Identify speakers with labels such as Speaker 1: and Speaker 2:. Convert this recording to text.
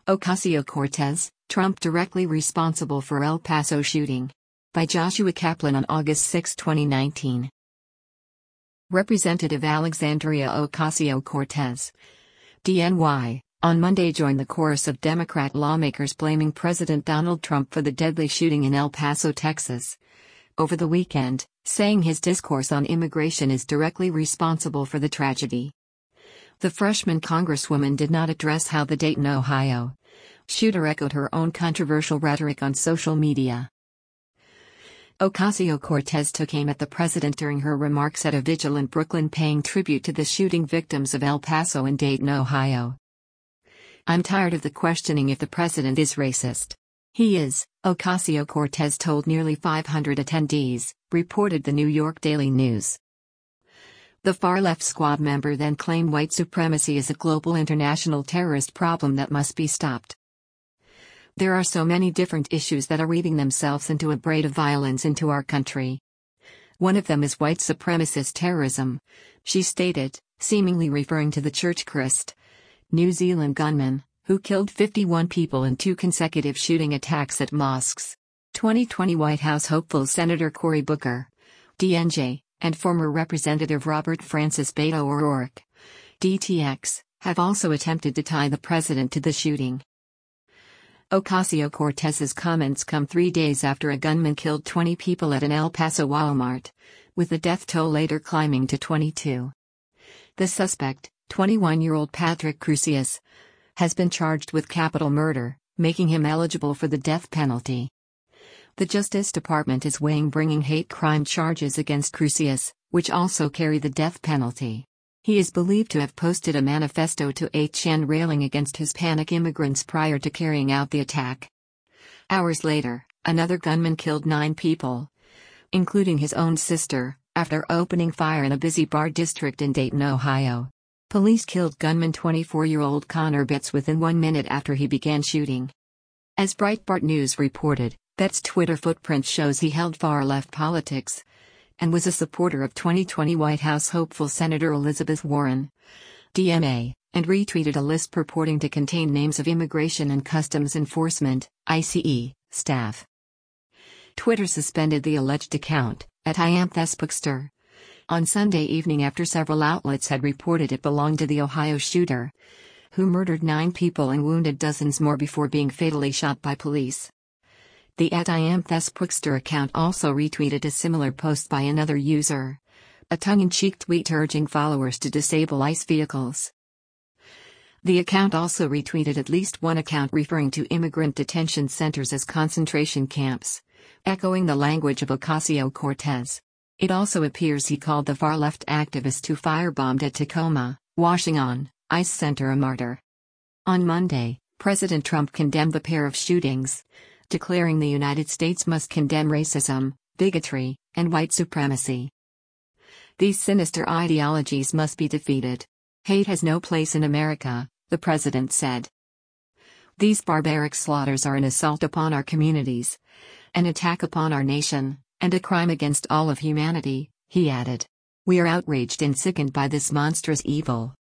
Speaker 1: Ocasio-Cortez, Trump directly responsible for El Paso shooting. By Joshua Kaplan on August 6, 2019. Representative Alexandria Ocasio-Cortez, DNY, on Monday joined the chorus of Democrat lawmakers blaming President Donald Trump for the deadly shooting in El Paso, Texas, over the weekend, saying his discourse on immigration is directly responsible for the tragedy. The freshman congresswoman did not address how the Dayton, Ohio shooter echoed her own controversial rhetoric on social media. Ocasio-Cortez took aim at the president during her remarks at a vigil in Brooklyn paying tribute to the shooting victims of El Paso and Dayton, Ohio. "I'm tired of the questioning if the president is racist. He is," Ocasio-Cortez told nearly 500 attendees, reported the New York Daily News. The far-left squad member then claimed white supremacy is a global international terrorist problem that must be stopped. "There are so many different issues that are weaving themselves into a braid of violence into our country. One of them is white supremacist terrorism," she stated, seemingly referring to the Church Christ, New Zealand gunman, who killed 51 people in 2 consecutive shooting attacks at mosques. 2020 White House hopeful Senator Cory Booker, DNJ, and former Representative Robert Francis Beto O'Rourke, DTX, have also attempted to tie the president to the shooting. Ocasio-Cortez's comments come 3 days after a gunman killed 20 people at an El Paso Walmart, with the death toll later climbing to 22. The suspect, 21-year-old Patrick Crusius, has been charged with capital murder, making him eligible for the death penalty. The Justice Department is weighing bringing hate crime charges against Crusius, which also carry the death penalty. He is believed to have posted a manifesto to 8chan railing against Hispanic immigrants prior to carrying out the attack. Hours later, another gunman killed 9 people, including his own sister, after opening fire in a busy bar district in Dayton, Ohio. Police killed gunman 24-year-old Connor Betts within 1 minute after he began shooting. As Breitbart News reported, Betts' Twitter footprint shows he held far-left politics and was a supporter of 2020 White House hopeful Senator Elizabeth Warren, DMA, and retweeted a list purporting to contain names of Immigration and Customs Enforcement, ICE, staff. Twitter suspended the alleged account, @IamThesBookster, on Sunday evening after several outlets had reported it belonged to the Ohio shooter, who murdered 9 people and wounded dozens more before being fatally shot by police. The @IamThesBookster account also retweeted a similar post by another user, a tongue-in-cheek tweet urging followers to disable ICE vehicles. The account also retweeted at least one account referring to immigrant detention centers as concentration camps, echoing the language of Ocasio-Cortez. It also appears he called the far-left activist who firebombed at Tacoma, Washington, ICE center a martyr. On Monday, President Trump condemned the pair of shootings, declaring the United States must condemn racism, bigotry, and white supremacy. "These sinister ideologies must be defeated. Hate has no place in America," the president said. "These barbaric slaughters are an assault upon our communities, an attack upon our nation, and a crime against all of humanity," he added. "We are outraged and sickened by this monstrous evil."